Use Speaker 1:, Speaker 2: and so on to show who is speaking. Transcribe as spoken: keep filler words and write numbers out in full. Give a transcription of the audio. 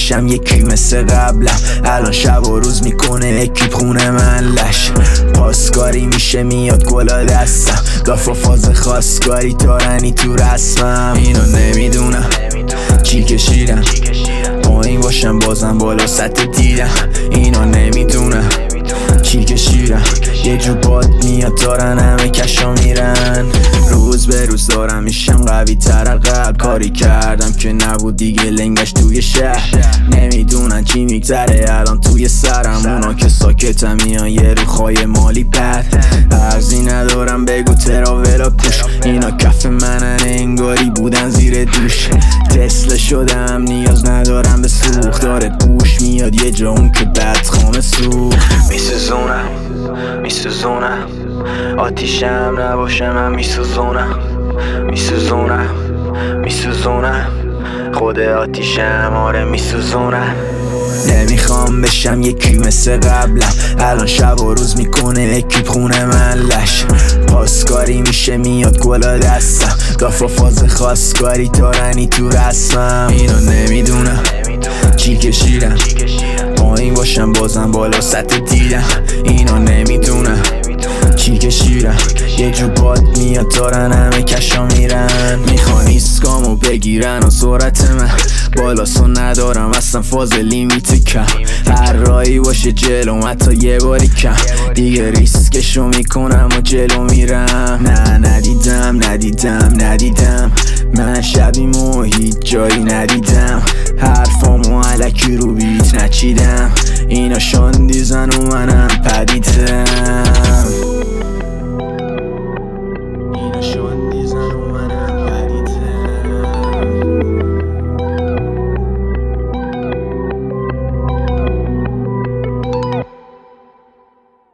Speaker 1: بشم یکی مثل قبلم. الان شب و روز میکنه اکیپ خونه من لش. پاسکاری میشه میاد گلا دستم، دافا فاز خواستگاری تارنی تو رسمم. اینو نمیدونم چی کشیدم، پایین باشم بازم بالا سطح دیدم. اینو نمیدونم چی کشیدم، یه جو باد میاد دارن همه کشا میرن. روز به روز دارم میشم قوی تر از قبل، کاری کردم که نبود دیگه لنگش توی شهر. نمیدونن چی میگذره الان توی سرم، اونا که ساکتم میان یه روخای مالی پد. ارزی ندارم بگو تراولا پوش، اینا کف منن انگاری بودن زیر دوش. تسلا شدم نیاز ندارم به سوخت، داره بوش میاد یه جا اون که بد خامه سوخت. میسوزونم میسوزونم آتیشم نباشه من میسوزونم میسوزونم میسوزونم خود آتیشم آره میسوزونم. نمیخوام بشم یکی مثل قبلم، الان شب و روز میکنه اکیپ خونه من لش. پاسکاری میشه میاد گلا دستم، دافا فاز خواستگاری تارنی تو رسمم. اینو نمیدونم چی کشیدم، پایین باشم بازم بالا سطح دیدم. اینو نمیدونم چی کشیدم، یه جو باد میاد دارن همه کشا میرن. میخوان ایسکامو بگیرن و سرعت من بالا سو ندارم اصلا فاز لیمیت کم. هر رایی باشه جلوم حتی یه باری کم، دیگه ریسکشو میکنم و جلو میرم. نه ندیدم ندیدم ندیدم من شبیمو هیچ جایی ندیدم، حرفامو علکی رو بیت نچیدم. اینا شاندیزن و منم پدیدم.